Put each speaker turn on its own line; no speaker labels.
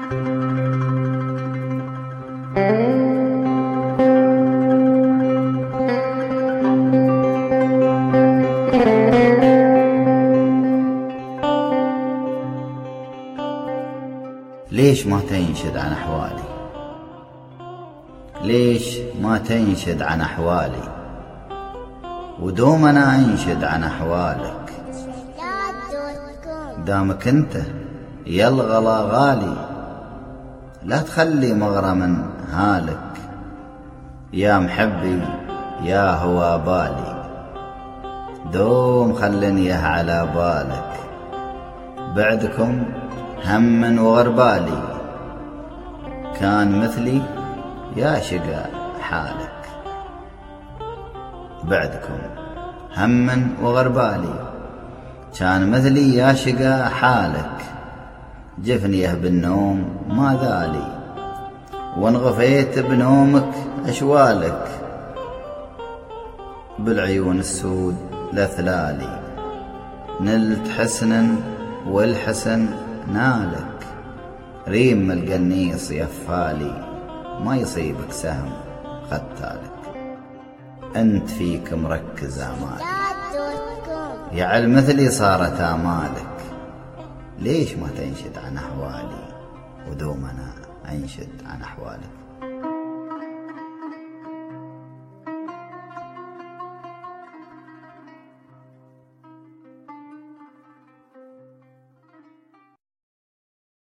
ليش ما تنشد عن أحوالي؟ ليش ما تنشد عن أحوالي؟ ودوم أنا أنشد عن أحوالك، دامك أنت يا الغلا غالي، لا تخلي مغرما هالك، يا محبي يا هوا بالي، دوم خلني على بالك، بعدكم هم وغربالي، كان مثلي يا شقا حالك، بعدكم هم وغربالي، كان مثلي يا شقا حالك، جفنيه بالنوم ما ذالي، وانغفيت بنومك أشوالك، بالعيون السود لثلالي، نلت حسنا والحسن نالك، ريم القنيص يفالي، ما يصيبك سهم قتالك، أنت فيك مركز آمالي، يعل مثلي صارت آمالك، ليش ما تنشد عن أحوالي؟ ودوم أنا أنشد عن أحوالك.